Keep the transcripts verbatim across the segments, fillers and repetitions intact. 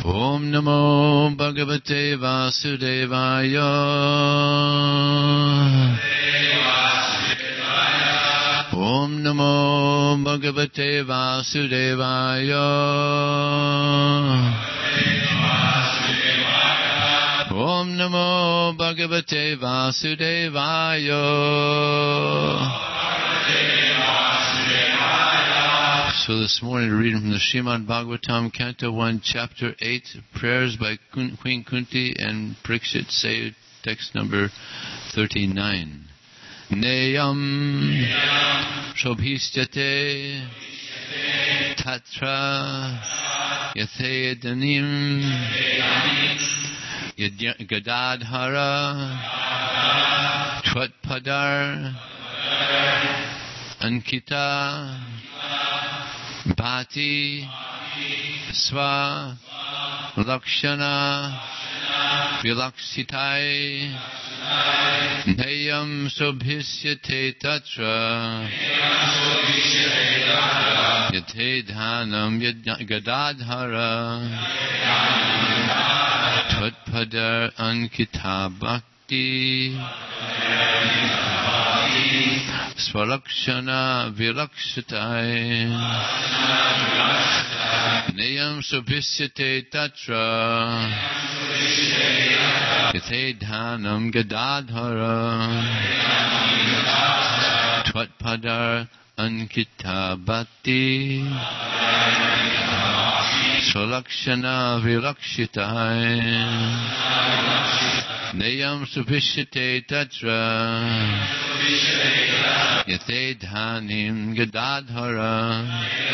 Om Namo Bhagavate Vasudevaya. Om Namo Bhagavate Vasudevaya. Om Namo Bhagavate Vasudevaya. So this morning we're reading from the Srimad Bhagavatam, Canto one, Chapter eight, Prayers by Queen Kunti and Parikshit Sayud, text number thirty-nine. Neyam Shobhishyate Tatra Yathedanim Gadadhara Twatpadar Ankita Bhati Swa Lakshana Vilaksitai Nayam Sobhisyate Tatra Yate Dhanam Gadadhara Tvatpadar Ankita Bhakti Swalakshana Vilakshatai Nayam Sobhisyate Tatra Yate Dhanam Gadadhara Tvatpadar Ankita Bhakti Swalakshana Vilakshatai Nayam Sobhisyate Tatra Yate Dhanim Gadadhara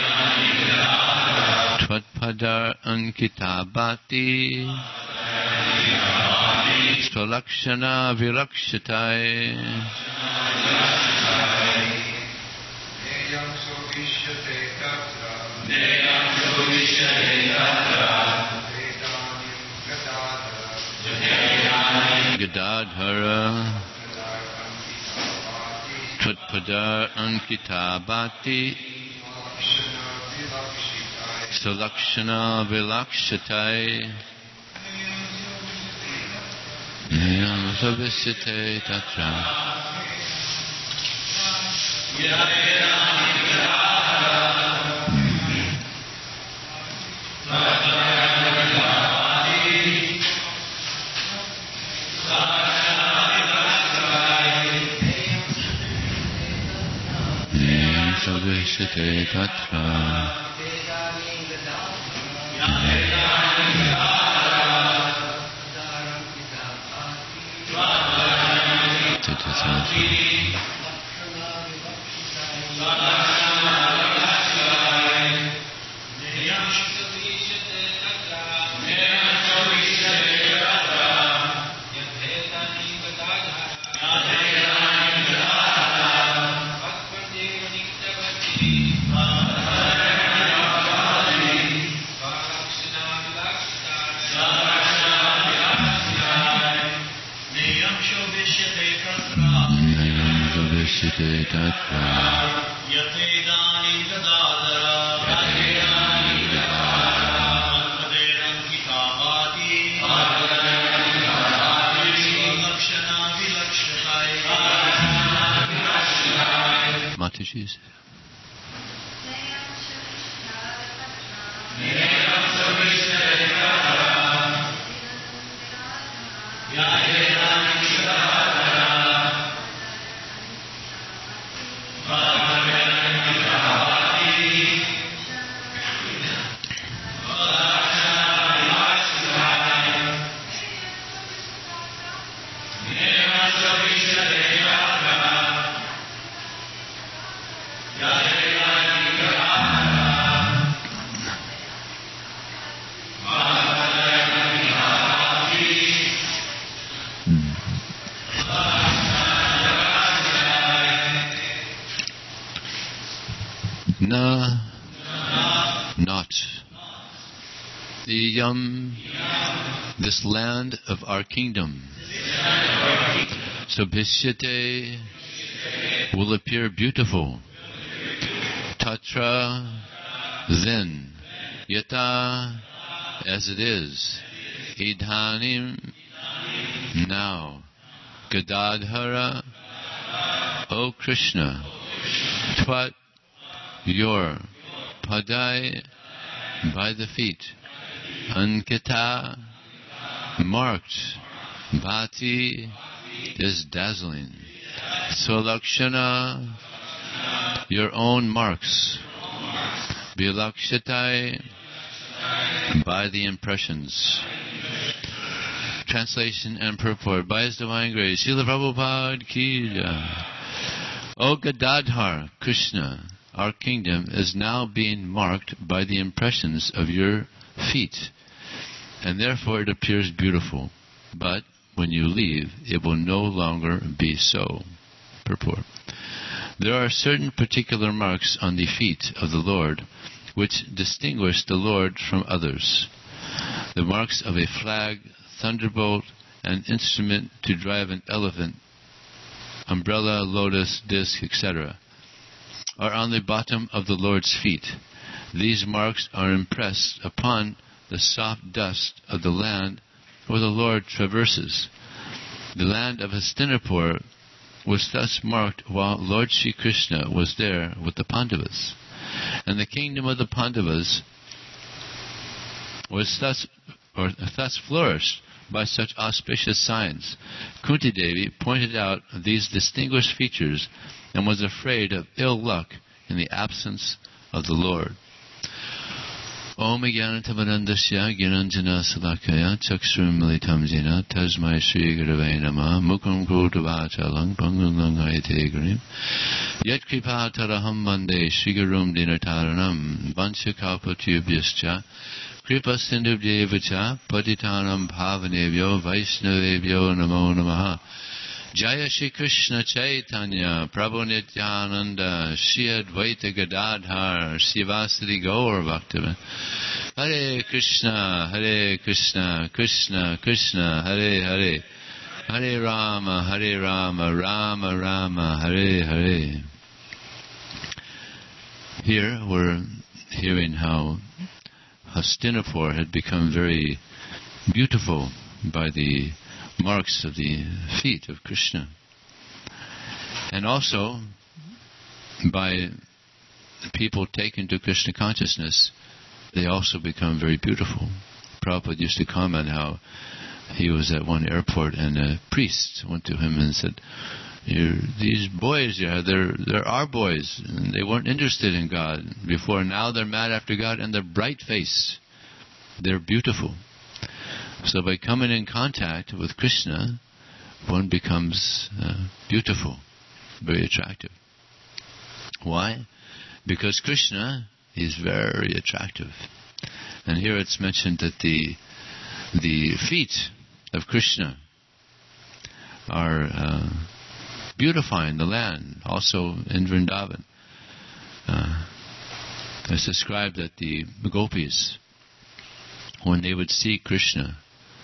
Tvatpadar Ankita Bhakti Swalakshana Vilakshatai Gadadhara Tvatpadar Ankita Bhakti Swalakshana Vilakshatai Nayam Sobhisyate Tatra Sobhisyate Tatra Mataji's. Na, not the yum, this land of our kingdom. Sobhisyate will appear beautiful. Tatra, then. Yata, as it is. Idhanim, now. Gadadhara, O Krishna, Tvat, your, Padai, by the feet, Ankita, marked, Bhati, is dazzling, Swalakshana, your own marks, Vilakshatai, by the impressions. Translation and purport by His Divine Grace, Srila Prabhupada Ki Jai. O Gadadhar, Krishna, our kingdom is now being marked by the impressions of your feet, and therefore it appears beautiful. But when you leave, it will no longer be so. Purport. There are certain particular marks on the feet of the Lord which distinguish the Lord from others. The marks of a flag, thunderbolt, an instrument to drive an elephant, umbrella, lotus, disc, et cetera, are on the bottom of the Lord's feet. These marks are impressed upon the soft dust of the land where the Lord traverses. The land of Hastinapur was thus marked while Lord Sri Krishna was there with the Pandavas. And the kingdom of the Pandavas was thus, or thus flourished by such auspicious signs. Kunti Devi pointed out these distinguished features and was afraid of ill luck in the absence of the Lord. Om Jnanatamandasya Gyananjana Salakaya Chakshrum Militam Jena Tasmai Shri Gurave Namah Mukam Kotavachalang Pangulang Ayate Grim Yet Kripa Taraham Vande Shri Gurum Dinataranam Vansha Kalpatubhyascha Kripa Sindhubhyevacha Patitanam Bhavanevyo Vaishnavevyo Namo Namaha Jaya Shri Krishna Chaitanya Prabhu Nityananda Shri Advaita Gadadhar Sivasadi Gaur Bhaktivinoda Hare Krishna Hare Krishna Krishna Krishna Hare Hare Hare Rama Hare Rama Rama Rama Hare Hare. Here we're hearing how Hastinapur had become very beautiful by the marks of the feet of Krishna. And also, by the people taken to Krishna consciousness, they also become very beautiful. Prabhupada used to comment how he was at one airport and a priest went to him and said, You're, these boys, yeah, they're, they're our boys. And they weren't interested in God before. Now they're mad after God and they're bright-faced. They're beautiful. So by coming in contact with Krishna, one becomes uh, beautiful, very attractive. Why? Because Krishna is very attractive. And here it's mentioned that the the feet of Krishna are uh, beautifying the land, also in Vrindavan. Uh, it's described that the gopis, when they would see Krishna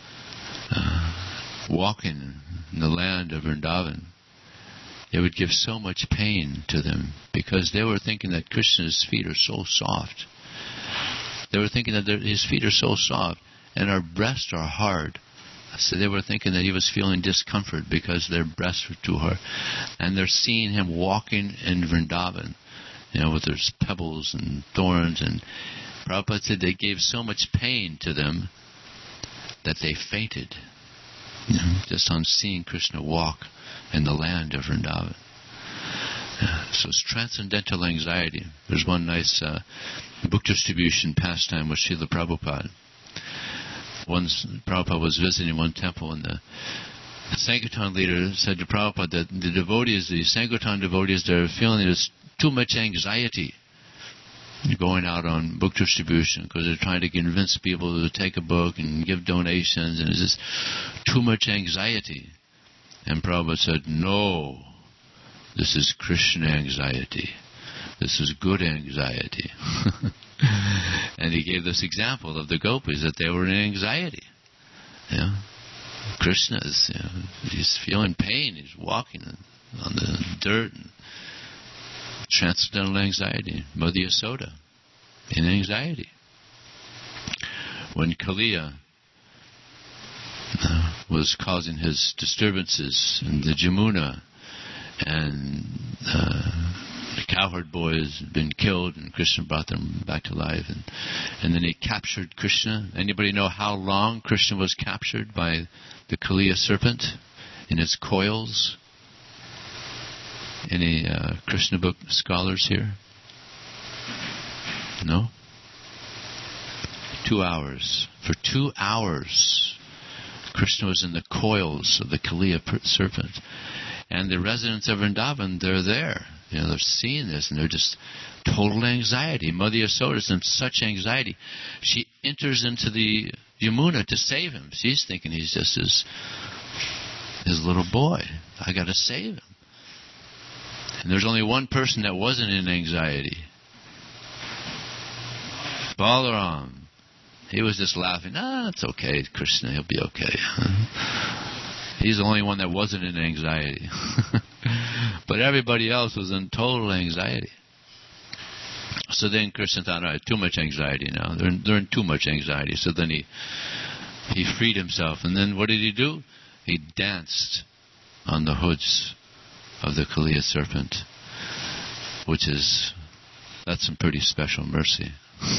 uh, walking in the land of Vrindavan, it would give so much pain to them because they were thinking that Krishna's feet are so soft. They were thinking that his feet are so soft and our breasts are hard. So they were thinking that he was feeling discomfort because their breasts were too hard. And they're seeing him walking in Vrindavan, you know, with there's pebbles and thorns. And Prabhupada said they gave so much pain to them that they fainted, you know, just on seeing Krishna walk in the land of Vrindavan. Yeah, so it's transcendental anxiety. There's one nice uh, book distribution pastime with Srila Prabhupada. Once Prabhupada was visiting one temple, and the Sankirtan leader said to Prabhupada that the devotees, the Sankirtan devotees, they're feeling there's too much anxiety going out on book distribution because they're trying to convince people to take a book and give donations, and it's just too much anxiety. And Prabhupada said, no, this is Krishna anxiety. This is good anxiety. And he gave this example of the gopis, that they were in anxiety. You know, Krishna is, you know, he's feeling pain. He's walking on the dirt. And transcendental anxiety. Mother Yasoda in anxiety. when Kaliya uh, was causing his disturbances in the Jamuna, and uh, the cowherd boys had been killed, and Krishna brought them back to life, and and then he captured Krishna. Anybody know how long Krishna was captured by the Kaliya serpent in its coils? Any uh, Krishna book scholars here? No? Two hours. For two hours, Krishna was in the coils of the Kaliya serpent. And the residents of Vrindavan, they're there. You know, they're seeing this, and they're just total anxiety. Mother Yasoda is in such anxiety. She enters into the Yamuna to save him. She's thinking he's just his, his little boy. I got to save him. And there's only one person that wasn't in anxiety. Balaram. He was just laughing. Ah, it's okay, Krishna, he'll be okay. He's the only one that wasn't in anxiety. But everybody else was in total anxiety. So then Krishna thought, all right, too much anxiety now. They're in, they're in too much anxiety. So then he he freed himself. And then what did he do? He danced on the hoods of the Kaliya serpent, which is, that's some pretty special mercy.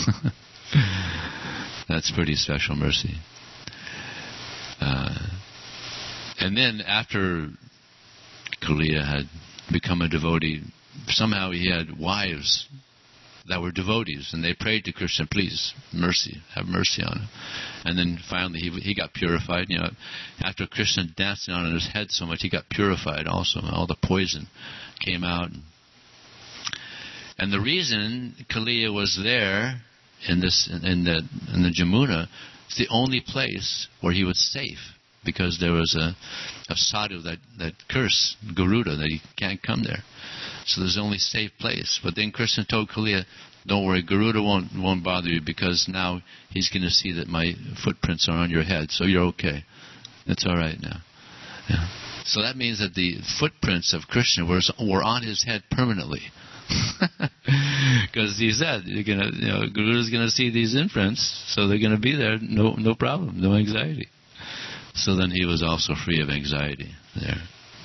That's pretty special mercy. Uh, and then after Kaliya had become a devotee, somehow he had wives that were devotees, and they prayed to Krishna, please, mercy, have mercy on him. And then finally he he got purified. You know, after Krishna danced on his head so much, he got purified also. All the poison came out. And the reason Kaliya was there in this in the in the Jamuna, it's the only place where he was safe, because there was a, a sadhu that, that cursed Garuda that he can't come there. So there's only safe place. But then Krishna told Kaliya, don't worry, Garuda won't won't bother you, because now he's going to see that my footprints are on your head, so you're okay. It's all right now. Yeah. So that means that the footprints of Krishna were, were on his head permanently. Because he said, you're gonna, you know, Garuda's going to see these imprints, so they're going to be there, no no problem, no anxiety. So then he was also free of anxiety there.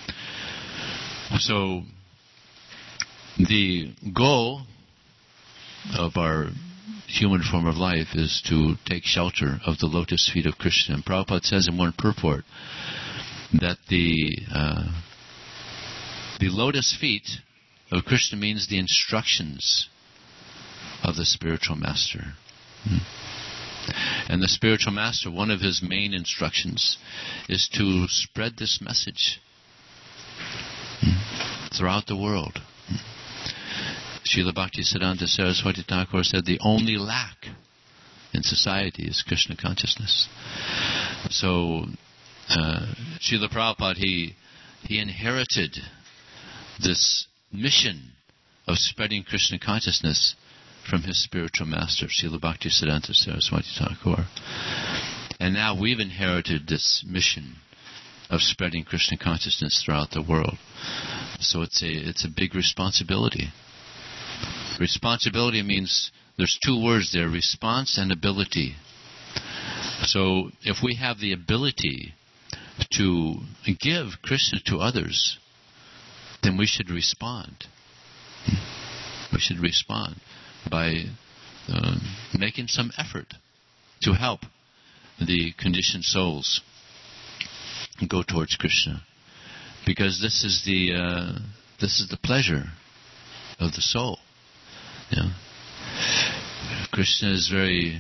So the goal of our human form of life is to take shelter of the lotus feet of Krishna. And Prabhupada says in one purport that the uh, the lotus feet of Krishna means the instructions of the spiritual master. Hmm. And the spiritual master, one of his main instructions is to spread this message hmm, throughout the world. Hmm. Srila Bhaktisiddhanta Saraswati Thakur said the only lack in society is Krishna consciousness. So uh, Srila Prabhupada, he, he inherited this mission of spreading Krishna consciousness from his spiritual master, Srila Bhaktisiddhanta Saraswati Thakur. And now we've inherited this mission of spreading Krishna consciousness throughout the world. So it's a it's a big responsibility. Responsibility means there's two words there, response and ability. So if we have the ability to give Krishna to others, then we should respond. We should respond by uh, making some effort to help the conditioned souls go towards Krishna, because this is the uh, this is the pleasure of the soul. You know? Krishna is very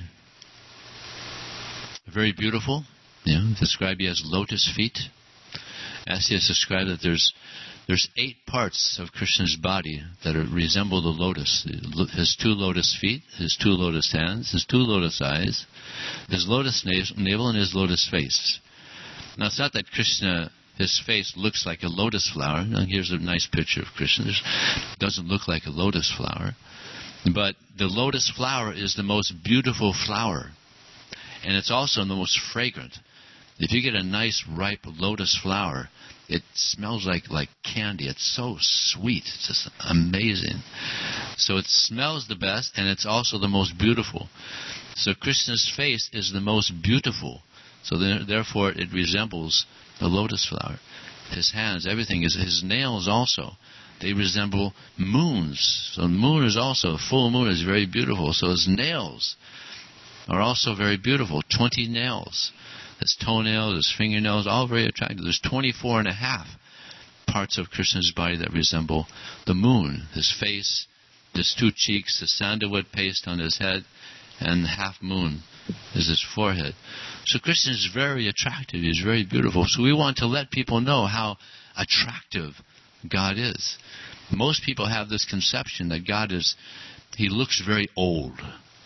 very beautiful. You know, described he has lotus feet. As he has described that there's There's eight parts of Krishna's body that are, resemble the lotus. His two lotus feet, his two lotus hands, his two lotus eyes, his lotus navel, and his lotus face. Now, it's not that Krishna, his face looks like a lotus flower. Now, here's a nice picture of Krishna. It doesn't look like a lotus flower. But the lotus flower is the most beautiful flower. And it's also the most fragrant. If you get a nice, ripe lotus flower, it smells like, like candy. It's so sweet. It's just amazing. So it smells the best, and it's also the most beautiful. So Krishna's face is the most beautiful. So there, therefore it resembles the lotus flower. His hands, everything is, his nails also, they resemble moons. So the moon is also, full moon is very beautiful. So his nails are also very beautiful. twenty nails. His toenails, his fingernails, all very attractive. There's twenty-four and a half parts of Krishna's body that resemble the moon. His face, his two cheeks, the sandalwood paste on his head, and the half moon is his forehead. So Krishna is very attractive. He's very beautiful. So we want to let people know how attractive God is. Most people have this conception that God is, he looks very old.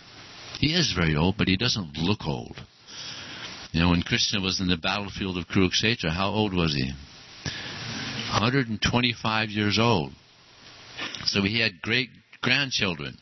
He is very old, but he doesn't look old. You know, when Krishna was in the battlefield of Kurukshetra, how old was he? one hundred twenty-five years old. So he had great grandchildren.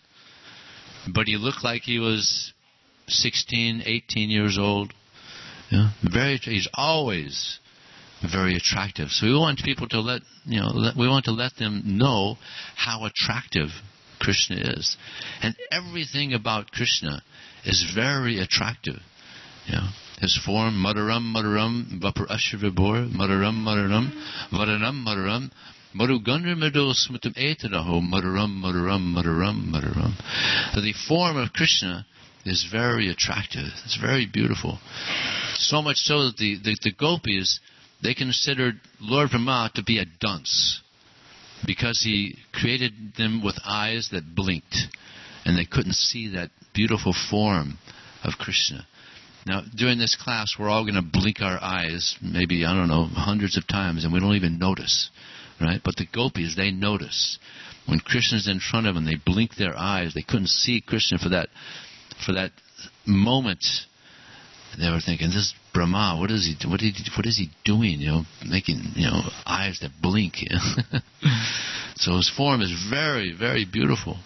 But he looked like he was sixteen, eighteen years old. You know, very, he's always very attractive. So we want people to let, you know, let, we want to let them know how attractive Krishna is. And everything about Krishna is very attractive. You know, his form, Madaram, Madaram, Vapur Ashravibor, Madaram, Madaram, Vadanam, Madaram, Madhugandra Madhu Smutam Etadaho, Madaram, Madaram, Madaram, Madaram. So the form of Krishna is very attractive. It's very beautiful. So much so that the, the, the gopis, they considered Lord Brahma to be a dunce, because he created them with eyes that blinked, and they couldn't see that beautiful form of Krishna. Now, during this class, we're all going to blink our eyes, maybe, I don't know, hundreds of times, and we don't even notice, right? But the gopis, they notice. When Krishna's in front of them, they blink their eyes. They couldn't see Krishna for that, for that moment. They were thinking, this is Brahma, what is he, what, he, what is he doing? You know, making, you know, eyes that blink. You know? So his form is very, very beautiful.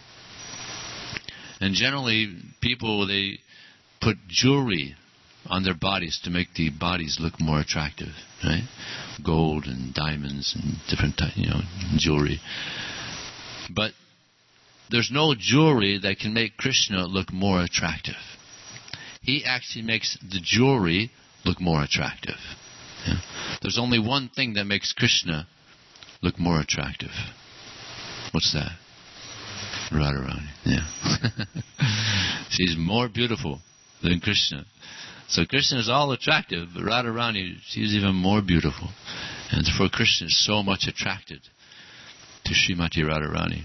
And generally, people, they put jewelry on their bodies to make the bodies look more attractive, right? Gold and diamonds and different type, you know, jewelry. But there's no jewelry that can make Krishna look more attractive. He actually makes the jewelry look more attractive. Yeah? There's only one thing that makes Krishna look more attractive. What's that? Radharani. Yeah. She's more beautiful than Krishna. So Krishna is all attractive, but Radharani, she's even more beautiful. And for Krishna is so much attracted to Srimati Radharani.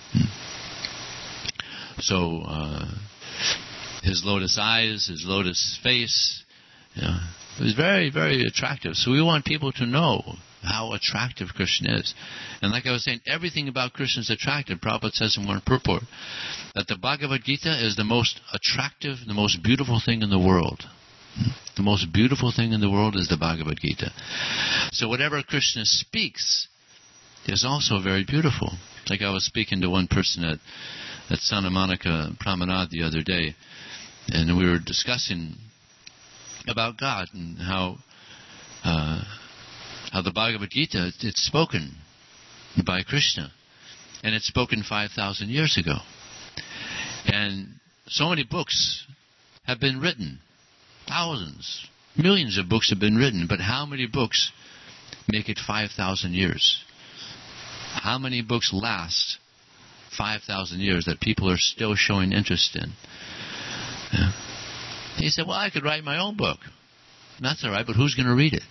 Hmm. So, uh, his lotus eyes, his lotus face, you know, it was very, very attractive. So we want people to know how attractive Krishna is. And like I was saying, everything about Krishna is attractive. Prabhupada says in one purport that the Bhagavad Gita is the most attractive, the most beautiful thing in the world. The most beautiful thing in the world is the Bhagavad Gita. So whatever Krishna speaks is also very beautiful. Like I was speaking to one person at, at Santa Monica Promenade the other day, and we were discussing about God and how uh, how the Bhagavad Gita, it's spoken by Krishna. And it's spoken five thousand years ago. And so many books have been written. Thousands, millions of books have been written. But how many books make it five thousand years? How many books last five thousand years that people are still showing interest in? Yeah. He said, well, I could write my own book. That's all right, but who's going to read it?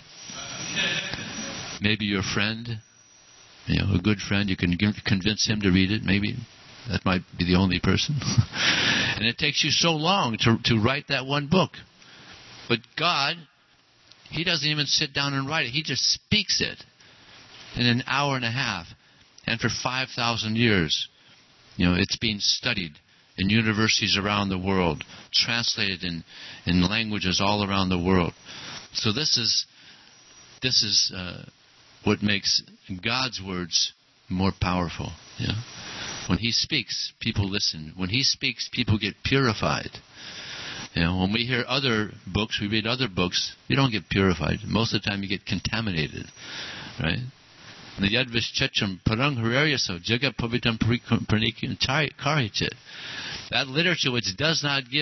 Maybe your friend, you know, a good friend, you can convince him to read it. Maybe that might be the only person. And it takes you so long to, to write that one book. But God, He doesn't even sit down and write it. He just speaks it in an hour and a half. And for five thousand years, you know, it's being studied in universities around the world, translated in, in languages all around the world. So this is this is uh, what makes God's words more powerful. You know? When He speaks, people listen. When He speaks, people get purified. You know, when we hear other books, we read other books, you don't get purified. Most of the time you get contaminated. Right? The Yad Vishchacham Parang Hararyaso Jagat Pavitam Paranikim Karichit. That literature which does not give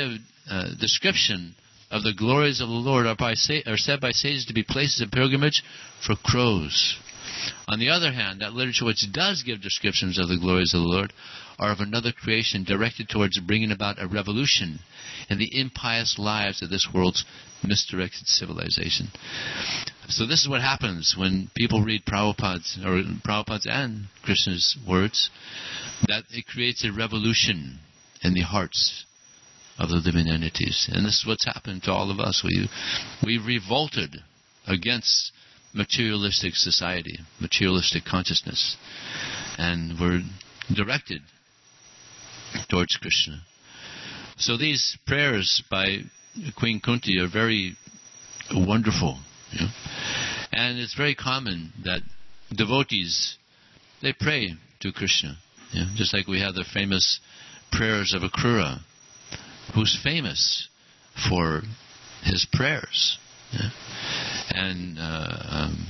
uh, description of the glories of the Lord are, by, are said by sages to be places of pilgrimage for crows. On the other hand, that literature which does give descriptions of the glories of the Lord are of another creation directed towards bringing about a revolution in the impious lives of this world's misdirected civilization. So this is what happens when people read Prabhupada's, or Prabhupada's and Krishna's words, that it creates a revolution in the hearts of the living entities. And this is what's happened to all of us. We, we revolted against materialistic society, materialistic consciousness, and we're directed towards Krishna. So these prayers by Queen Kunti are very wonderful. You know? And it's very common that devotees, they pray to Krishna. You know? Just like we have the famous prayers of Akrura, who's famous for his prayers. Yeah? And uh, um,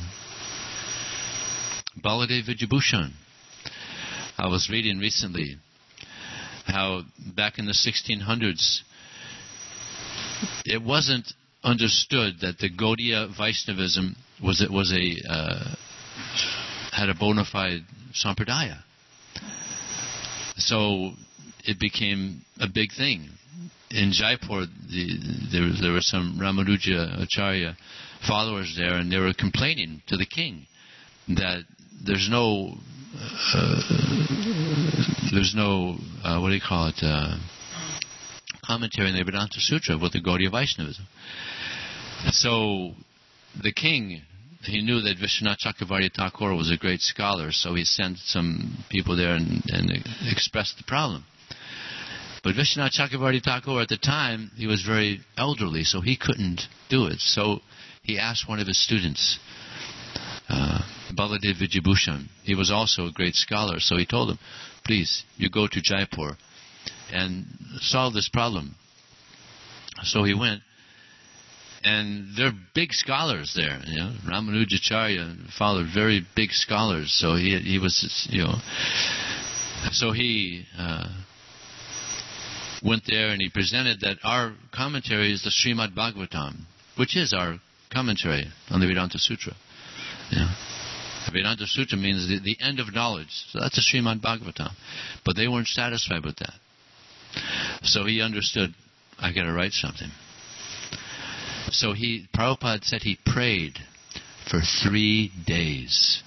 Baladev Vijayabhushan. I was reading recently how back in the sixteen hundreds it wasn't understood that the Gaudiya Vaishnavism was it was a uh, had a bona fide sampradaya. So it became a big thing. In Jaipur, the, there, there were some Ramanuja Acharya followers there, and they were complaining to the king that there's no, uh, there's no, uh, what do you call it, uh, commentary in the Vedanta Sutra with the Gaudiya Vaishnavism. So the king, he knew that Vishwanath Chakravarti Thakur was a great scholar, so he sent some people there and, and expressed the problem. But Vishwanath Chakravarti Thakur at the time, he was very elderly, so he couldn't do it. So he asked one of his students, uh, Baladev Vijayabhushan. He was also a great scholar, so he told him, please, you go to Jaipur and solve this problem. So he went, and they're big scholars there. You know, Ramanujacharya followed very big scholars, so he he was, you know, so he uh, went there and he presented that our commentary is the Srimad Bhagavatam, which is our commentary on the Vedanta Sutra. You know, the Vedanta Sutra means the, the end of knowledge, so that's the Srimad Bhagavatam. But they weren't satisfied with that. So he understood, I got to write something. So he, Prabhupada said he prayed for three days.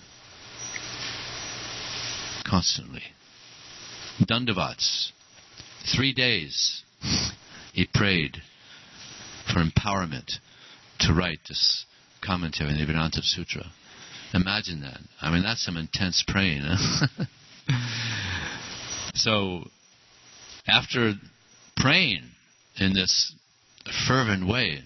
Constantly. Dandavats. Three days. He prayed for empowerment to write this commentary in the Vedanta Sutra. Imagine that. I mean, that's some intense praying. Huh? So, after praying in this fervent way,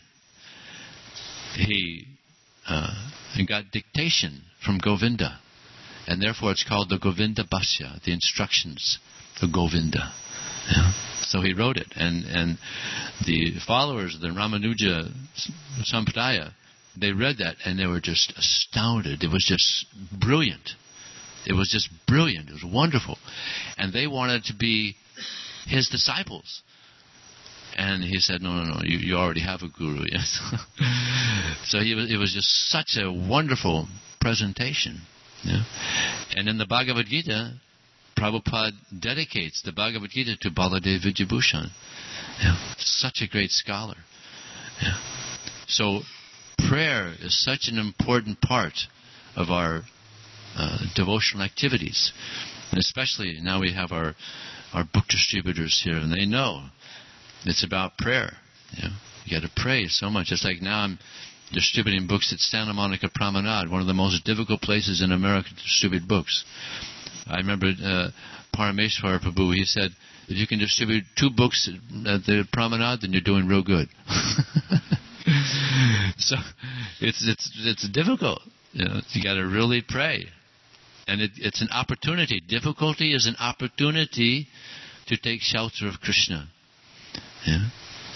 he uh, got dictation from Govinda, and therefore it's called the Govinda Bhashya, the instructions of Govinda. Yeah. So he wrote it, and, and the followers of the Ramanuja Sampradaya, they read that and they were just astounded. It was just brilliant. It was just brilliant. It was wonderful. And they wanted to be his disciples. And he said, no, no, no, you, you already have a guru. Yes. So he was, it was just such a wonderful presentation. Yeah? And in the Bhagavad Gita, Prabhupada dedicates the Bhagavad Gita to Baladev Vijayabhushan. Yeah. Such a great scholar. Yeah. So prayer is such an important part of our uh, devotional activities. And especially now we have our, our book distributors here, and they know it's about prayer. You know, you got to pray so much. It's like now I'm distributing books at Santa Monica Promenade, one of the most difficult places in America to distribute books. I remember uh, Parameshwar Prabhu, he said, if you can distribute two books at the Promenade, then you're doing real good. So it's it's it's difficult. You know, you got to really pray, and it, it's an opportunity. Difficulty is an opportunity to take shelter of Krishna. Yeah.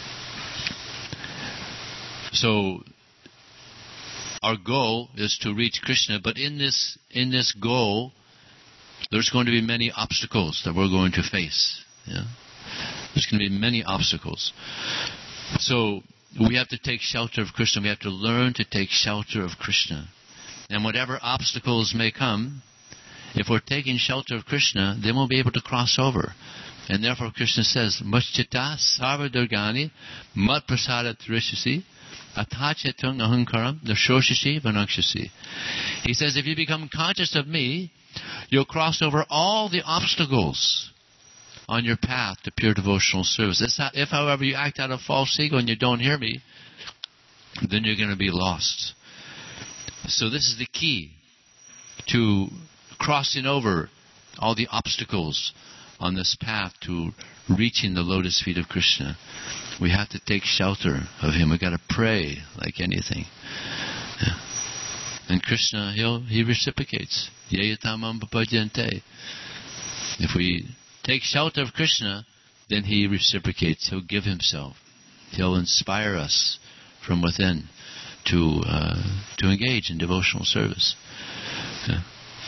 So our goal is to reach Krishna, but in this in this goal, there's going to be many obstacles that we're going to face. Yeah. There's going to be many obstacles. So we have to take shelter of Krishna. We have to learn to take shelter of Krishna. And whatever obstacles may come, if we're taking shelter of Krishna, then we'll be able to cross over. And therefore Krishna says, Muschita sarva durgani mat prasada trishasi atachetang ahankaram nashoshasi vanakshasi. He says, if you become conscious of me, you'll cross over all the obstacles on your path to pure devotional service. If, however, you act out of false ego and you don't hear me, then you're going to be lost. So this is the key to crossing over all the obstacles on this path to reaching the lotus feet of Krishna. We have to take shelter of Him. We've got to pray like anything. Yeah. And Krishna, he'll, He reciprocates. Yayatamam papajante. If we take shelter of Krishna, then He reciprocates. He'll give Himself. He'll inspire us from within to uh, to engage in devotional service. Yeah.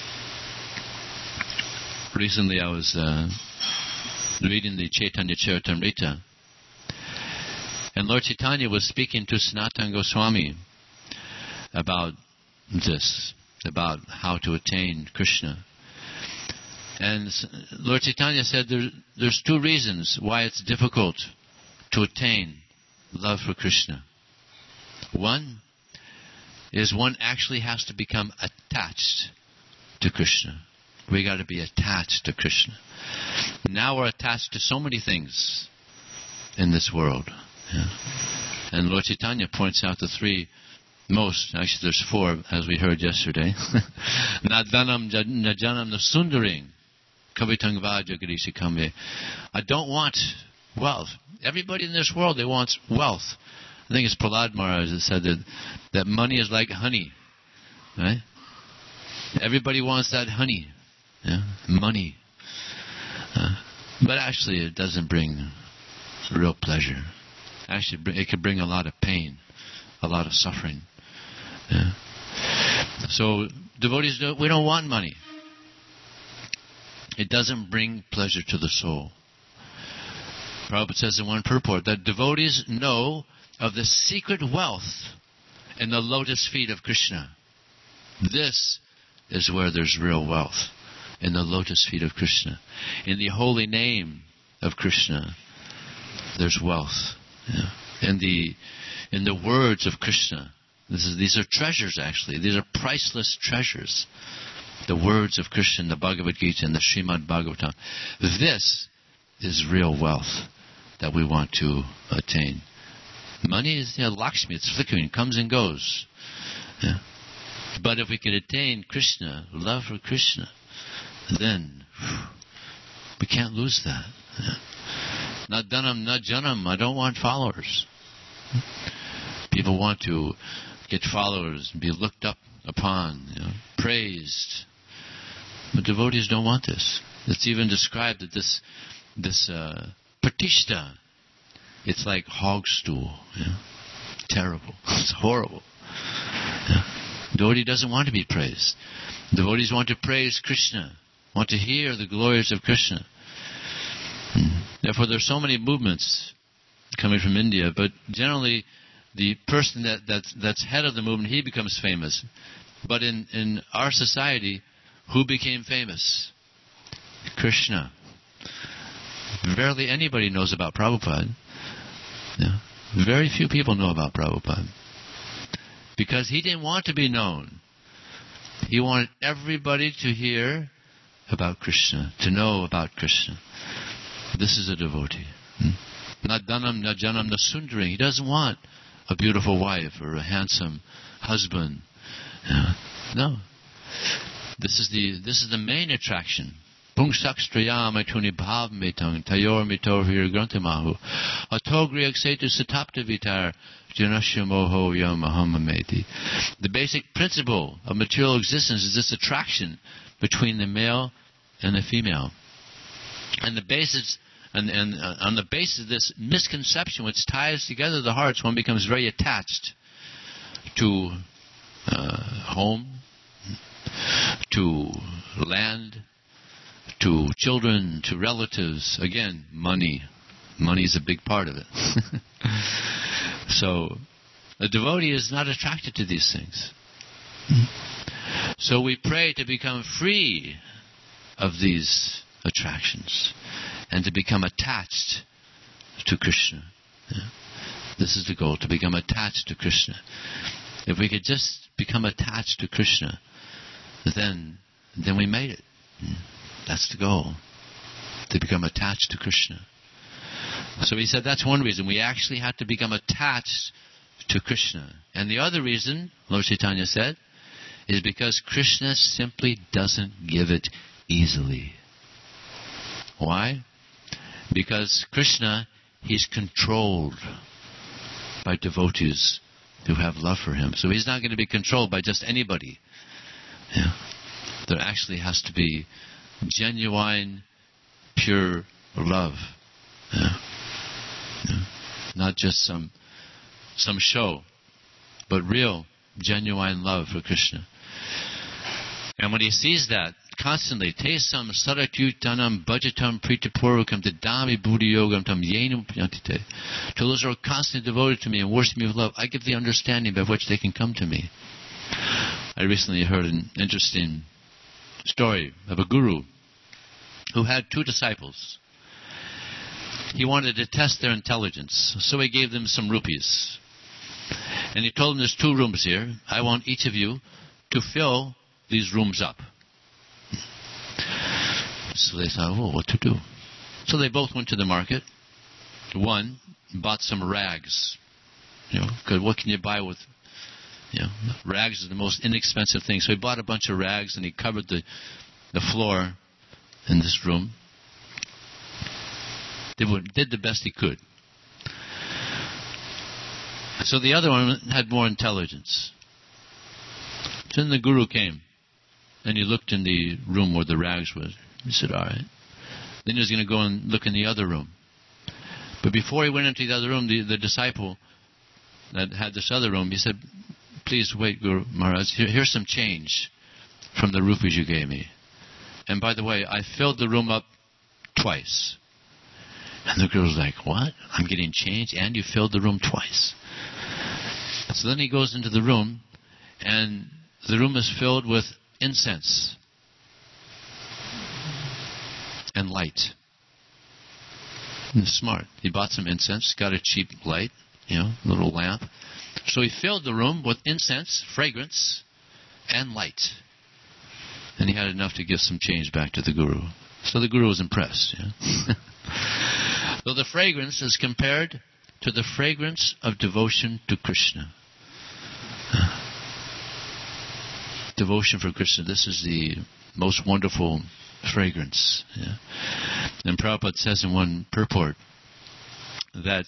Recently I was uh, reading the Chaitanya Charitamrita, and Lord Chaitanya was speaking to Sanatana Goswami about this, about how to attain Krishna. And Lord Chaitanya said there, there's two reasons why it's difficult to attain love for Krishna. One is one actually has to become attached to Krishna. We got to be attached to Krishna. Now we're attached to so many things in this world. Yeah. And Lord Chaitanya points out the three most, actually there's four, as we heard yesterday. Nadvanam najanam nasundaring kavitangva jagadishi kamve. I don't want wealth. Everybody in this world, they want wealth. I think it's Prahlad Maharaj that said that, that money is like honey. Right? Everybody wants that honey. Yeah? Money. Uh, but actually it doesn't bring real pleasure. Actually, it can bring a lot of pain, a lot of suffering. Yeah? So devotees, don't, we don't want money. It doesn't bring pleasure to the soul. Prabhupada says in one purport that devotees know of the secret wealth in the lotus feet of Krishna. This is where there's real wealth, in the lotus feet of Krishna. In the holy name of Krishna, there's wealth. Yeah. In the in the words of Krishna, this is these are treasures actually. These are priceless treasures. The words of Krishna, the Bhagavad Gita, and the Srimad Bhagavatam. This is real wealth that we want to attain. Money is, you know, Lakshmi, it's flickering, comes and goes. Yeah. But if we could attain Krishna, love for Krishna, then whew, we can't lose that. Yeah. Not dhanam, not janam. I don't want followers. People want to get followers and be looked up upon, you know, praised. But devotees don't want this. It's even described that this this uh, pratishta, it's like hog stool. Yeah? Terrible. It's horrible. Yeah? Devotee doesn't want to be praised. Devotees want to praise Krishna, want to hear the glories of Krishna. Hmm. Therefore, there are so many movements coming from India, but generally the person that, that's, that's head of the movement, he becomes famous. But in, in our society, who became famous? Krishna. Barely anybody knows about Prabhupada. Yeah. Very few people know about Prabhupada. Because he didn't want to be known. He wanted everybody to hear about Krishna, to know about Krishna. This is a devotee. Not dhanam, not janam, not sundering. He doesn't want a beautiful wife or a handsome husband. Yeah. No. This is the this is the main attraction. Pungsaksтрaya maituni bhav metang tayor mitor virgrantimahu atogri aksetu satapta vitar janasyamoho yamahamameti. The basic principle of material existence is this attraction between the male and the female. And the basis and, and uh, on the basis of this misconception which ties together the hearts, one becomes very attached to uh, home, to land, to children, to relatives. Again, money, Money is a big part of it. So, a devotee is not attracted to these things. So we pray to become free of these attractions and to become attached to Krishna. Yeah. This is the goal, to become attached to Krishna. If we could just become attached to Krishna, then then we made it. That's the goal, to become attached to Krishna. So he said that's one reason. We actually have to become attached to Krishna. And the other reason, Lord Chaitanya said, is because Krishna simply doesn't give it easily. Why? Because Krishna, he's controlled by devotees who have love for him. So he's not going to be controlled by just anybody. Yeah. There actually has to be genuine, pure love. Yeah. Yeah. Not just some some show, but real, genuine love for Krishna. And when he sees that constantly, Tesam saratyutanam bhajatam pritapurukam dadami buddhi yogam tam yenum piyantite. To those who are constantly devoted to me and worship me with love, I give the understanding by which they can come to me. I recently heard an interesting story of a guru who had two disciples. He wanted to test their intelligence, so he gave them some rupees. And he told them, there's two rooms here. I want each of you to fill these rooms up. So they thought, well, what to do? So they both went to the market. One bought some rags. You know, because what can you buy with, you know, rags is the most inexpensive thing. So he bought a bunch of rags and he covered the, the floor in this room. They did the best he could. So the other one had more intelligence. Then the guru came, and he looked in the room where the rags was. He said, all right. Then he was going to go and look in the other room. But before he went into the other room, the, the disciple that had this other room, he said, please wait, Guru Maharaj, here, here's some change from the rupees you gave me. And by the way, I filled the room up twice. And the girl's like, what? I'm getting change and you filled the room twice. So then he goes into the room, and the room is filled with incense and light. And smart. He bought some incense, got a cheap light, you know, little lamp. So he filled the room with incense, fragrance, and light. And he had enough to give some change back to the guru. So the guru was impressed. Yeah? So the fragrance is compared to the fragrance of devotion to Krishna. Devotion for Krishna, this is the most wonderful fragrance. Yeah? And Prabhupada says in one purport that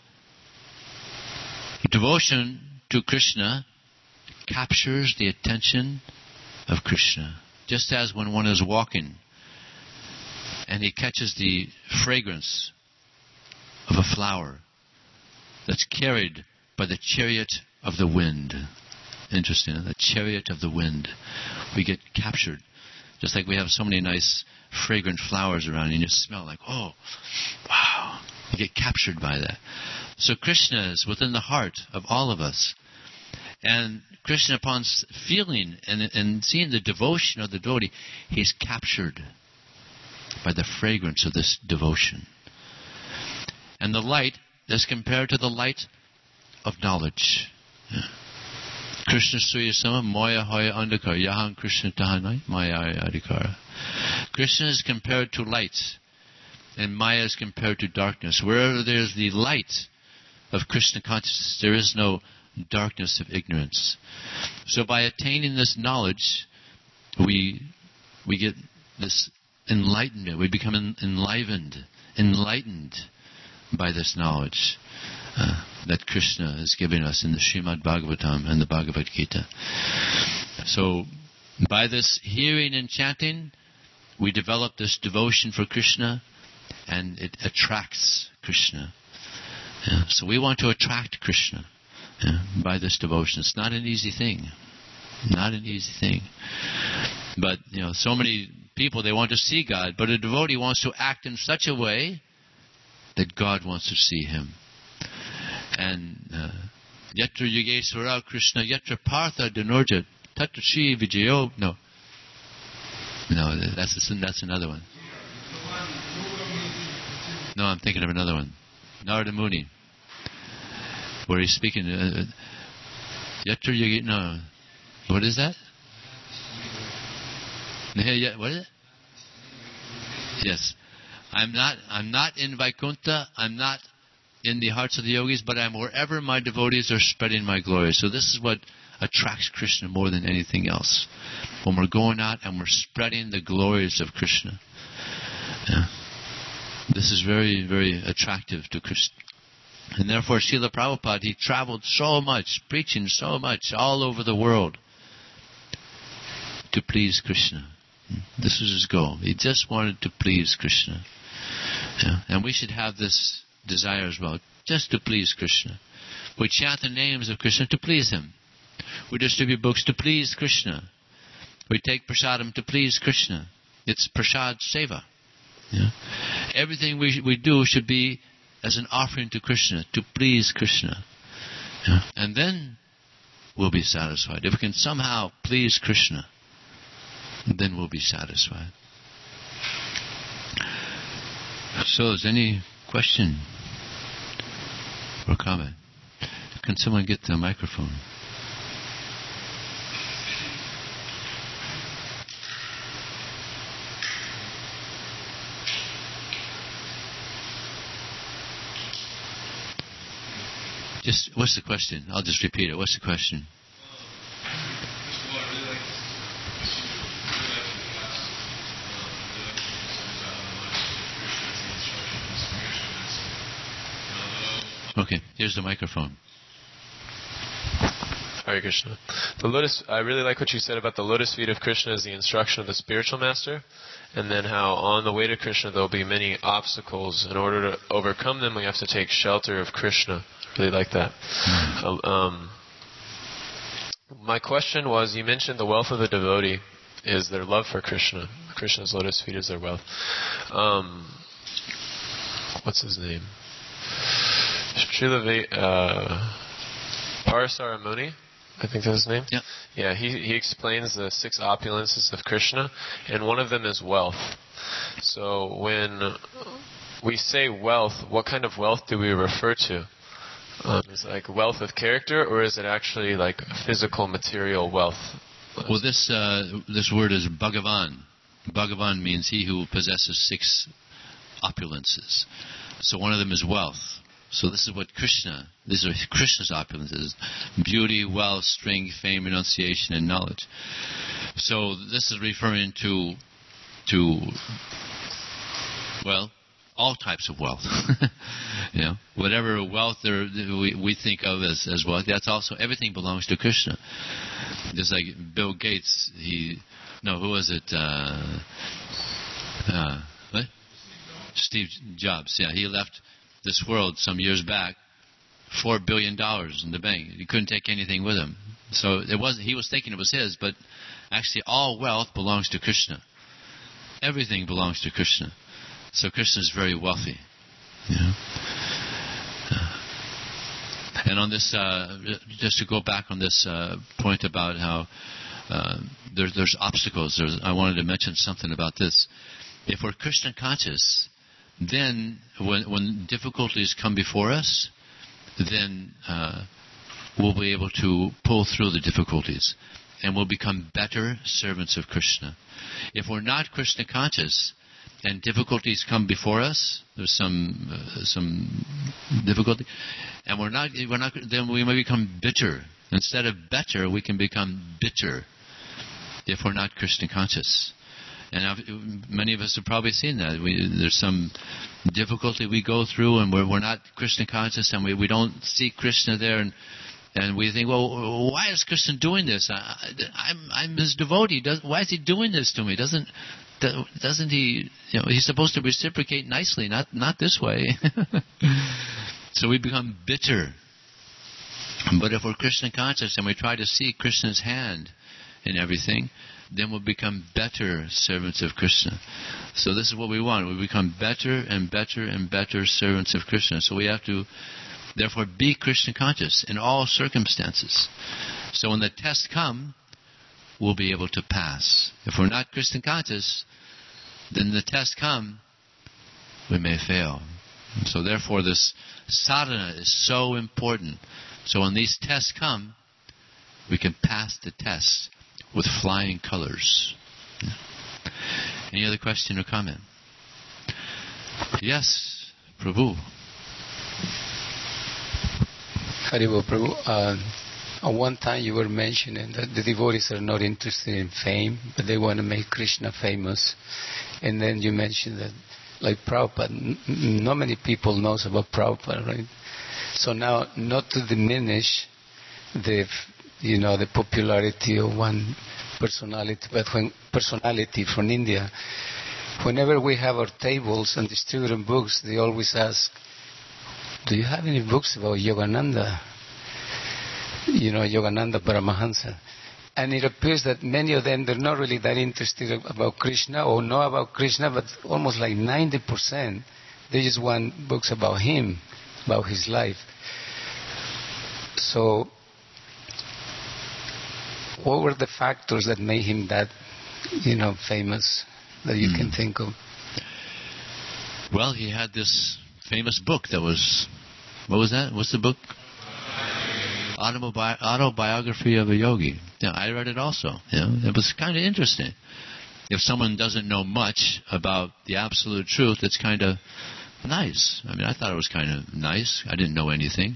devotion to Krishna captures the attention of Krishna. Just as when one is walking and he catches the fragrance of a flower that's carried by the chariot of the wind. Interesting, the chariot of the wind. We get captured. Just like we have so many nice fragrant flowers around and you smell like, oh, wow. You get captured by that. So Krishna is within the heart of all of us. And Krishna, upon feeling and, and seeing the devotion of the devotee, he's captured by the fragrance of this devotion. And the light is compared to the light of knowledge. Yeah. Krishna Suya Sama Maya Hoya Andakara Yahan Krishna Tahanai Maya Adhikara. Krishna is compared to light, and Maya is compared to darkness. Wherever there is the light of Krishna consciousness, there is no darkness of ignorance. So by attaining this knowledge, we we get this enlightenment. We become en- enlivened, enlightened by this knowledge uh, that Krishna is giving us in the Srimad Bhagavatam and the Bhagavad Gita. So by this hearing and chanting, we develop this devotion for Krishna, and it attracts Krishna. Yeah, so we want to attract Krishna yeah, by this devotion. It's not an easy thing. Not an easy thing. But, you know, so many people, they want to see God, but a devotee wants to act in such a way that God wants to see him. And Yatra Yogeswara Krishna Yatra Partha Dhanurja Tatra Shri Vijayo. No. No, that's, that's another one. No, I'm thinking of another one. Narada Muni. Where he's speaking. Uh, Yatra Yogi. No. What is that? What is it? Yes. I'm not I'm not in Vaikuntha, I'm not in the hearts of the yogis, but I'm wherever my devotees are spreading my glory. So this is what attracts Krishna more than anything else. When we're going out and we're spreading the glories of Krishna. Yeah. This is very, very attractive to Krishna. And therefore Srila Prabhupada, he traveled so much, preaching so much all over the world to please Krishna. This was his goal. He just wanted to please Krishna. Yeah. And we should have this desire as well, just to please Krishna. We chant the names of Krishna to please him. We distribute books to please Krishna. We take prasadam to please Krishna. It's prasad seva. Yeah. Everything we we do should be as an offering to Krishna, to please Krishna. Yeah. And then we'll be satisfied. If we can somehow please Krishna, then we'll be satisfied. So, is any question or comment? Can someone get the microphone? Just, what's the question? I'll just repeat it. What's the question? Okay, here's the microphone. Hare Krishna. The lotus. I really like what you said about the lotus feet of Krishna as the instruction of the spiritual master, and then how on the way to Krishna there will be many obstacles. In order to overcome them, we have to take shelter of Krishna. I really like that. Mm-hmm. Um, my question was, you mentioned the wealth of the devotee is their love for Krishna. Krishna's lotus feet is their wealth. Um, what's his name? Srila uh, Parasara Muni, I think that's his name. Yeah. Yeah. He he explains the six opulences of Krishna, and one of them is wealth. So when we say wealth, what kind of wealth do we refer to? Um, is it like wealth of character, or is it actually like physical, material wealth? Well, this uh, this word is Bhagavan. Bhagavan means he who possesses six opulences. So one of them is wealth. So this is what Krishna, these are Krishna's opulences: beauty, wealth, strength, fame, renunciation, and knowledge. So this is referring to, to, well, all types of wealth. You know, whatever wealth there, we, we think of as, as wealth, that's also, everything belongs to Krishna. Just like Bill Gates, he, no, who was it? Uh, uh, what? Steve Jobs. Yeah, he left this world some years back, four billion dollars in the bank. He couldn't take anything with him. So it wasn't. He was thinking it was his, but actually, all wealth belongs to Krishna. Everything belongs to Krishna. So Krishna is very wealthy. Yeah. Uh, and on this, uh, just to go back on this uh, point about how uh, there, there's obstacles. There's, I wanted to mention something about this. If we're Krishna conscious, then when, when difficulties come before us, then uh, we'll be able to pull through the difficulties, and we'll become better servants of Krishna. If we're not Krishna conscious and difficulties come before us, there's some uh, some difficulty, and we're not we're not then we may become bitter. Instead of better, we can become bitter if we're not Krishna conscious. And I've, many of us have probably seen that. We, there's some difficulty we go through, and we're, we're not Krishna conscious, and we, we don't see Krishna there, and and we think, well, why is Krishna doing this? I, I'm I'm his devotee. Does, why is he doing this to me? Doesn't doesn't he? You know, he's supposed to reciprocate nicely, not not this way. So we become bitter. But if we're Krishna conscious and we try to see Krishna's hand in everything, then we'll become better servants of Krishna. So this is what we want. We become better and better and better servants of Krishna. So we have to, therefore, be Krishna conscious in all circumstances. So when the tests come, we'll be able to pass. If we're not Krishna conscious, then the tests come, we may fail. So therefore this sadhana is so important. So when these tests come, we can pass the tests with flying colors. Any other question or comment? Yes, Prabhu. Haribo Prabhu, uh, at one time you were mentioning that the devotees are not interested in fame, but they want to make Krishna famous. And then you mentioned that, like Prabhupada, n- not many people knows about Prabhupada, right? So now, not to diminish the, you know, the popularity of one personality, but when personality from India, whenever we have our tables and distributing books, they always ask, do you have any books about Yogananda? You know, Yogananda Paramahansa. And it appears that many of them, they're not really that interested about Krishna or know about Krishna, but almost like ninety percent, they just want books about him, about his life. So, what were the factors that made him that, you know, famous, that you mm. can think of? Well, he had this famous book that was, what was that? What's the book? Autobi- Autobiography of a Yogi. Yeah, I read it also. You know, it was kind of interesting. If someone doesn't know much about the absolute truth, it's kind of nice. I mean, I thought it was kind of nice. I didn't know anything.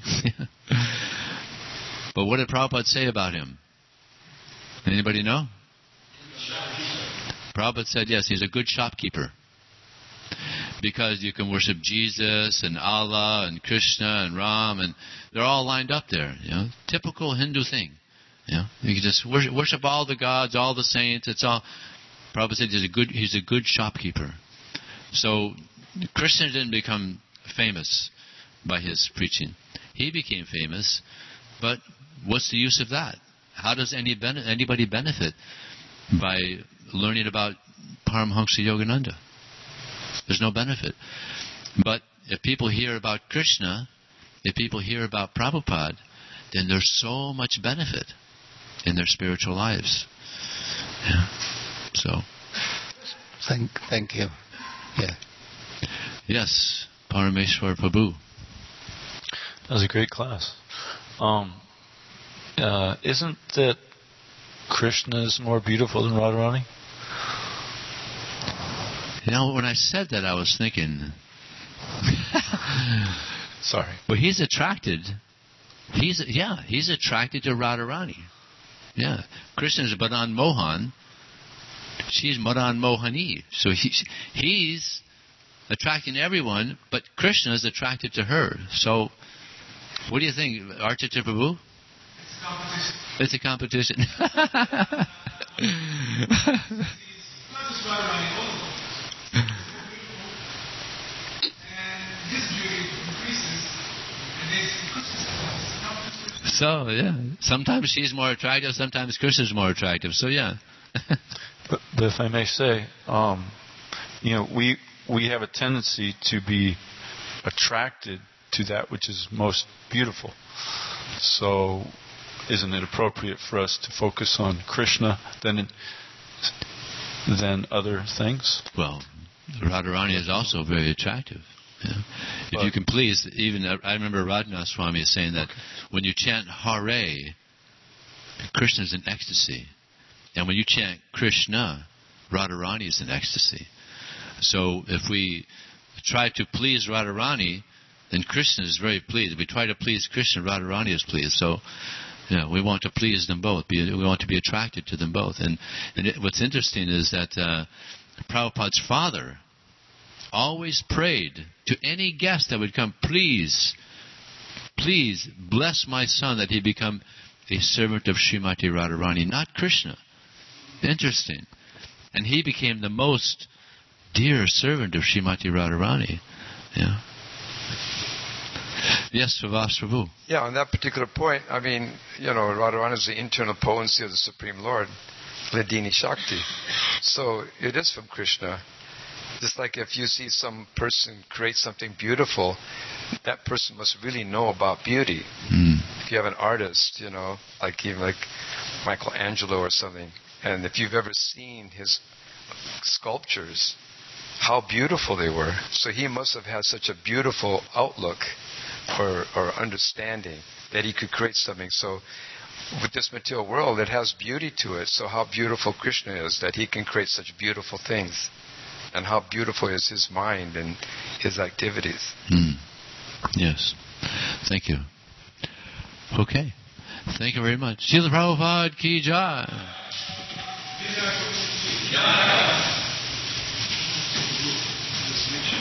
But what did Prabhupada say about him? Anybody know? Prabhupada said, yes, he's a good shopkeeper. Because you can worship Jesus and Allah and Krishna and Ram, and they're all lined up there. You know, typical Hindu thing. You know, you can just worship, worship all the gods, all the saints. It's all. Prabhupada said he's a good he's a good shopkeeper. So Krishna didn't become famous by his preaching. He became famous, but what's the use of that? How does any ben- anybody benefit by learning about Paramahansa Yogananda? There's no benefit. But if people hear about Krishna, if people hear about Prabhupada, then there's so much benefit in their spiritual lives. Yeah. So. Thank, thank you. Yeah. Yes, Parameshwar Prabhu. That was a great class. Um, uh, isn't that Krishna is more beautiful than Radharani? You know, when I said that, I was thinking... Sorry. But he's attracted... He's Yeah, he's attracted to Radharani. Yeah. Krishna's Madan Mohan. She's Madan Mohani. So he, he's attracting everyone, but Krishna is attracted to her. So, what do you think, Archita Prabhu? It's a competition. It's a competition. So, yeah. Sometimes she's more attractive, sometimes Krishna's more attractive. So, yeah. but, but if I may say, um, you know, we we have a tendency to be attracted to that which is most beautiful. So, isn't it appropriate for us to focus on Krishna than than other things? Well, Radharani is also very attractive. Yeah. If but, you can please, even I remember Radhanath Swami saying that when you chant Hare, Krishna is in ecstasy, and when you chant Krishna, Radharani is in ecstasy. So if we try to please Radharani, then Krishna is very pleased. If we try to please Krishna, Radharani is pleased. So, yeah, we want to please them both. We want to be attracted to them both. And, and it, what's interesting is that uh, Prabhupada's father always prayed to any guest that would come, please, please bless my son that he become a servant of Srimati Radharani, not Krishna. Interesting. And he became the most dear servant of Srimati Radharani. Yeah. Yes, Srivas Prabhu. Yeah, on that particular point, I mean, you know, Radharani is the internal potency of the Supreme Lord. Hladini Shakti. So it is from Krishna. Just like if you see some person create something beautiful, that person must really know about beauty. Mm. If you have an artist, you know, like even like Michelangelo or something, and if you've ever seen his sculptures, how beautiful they were. So he must have had such a beautiful outlook or, or understanding that he could create something. So with this material world, it has beauty to it. So how beautiful Krishna is, that he can create such beautiful things. And how beautiful is his mind and his activities. Hmm. Yes. Thank you. Okay. Thank you very much. Srila Prabhupada ki jai. Jai.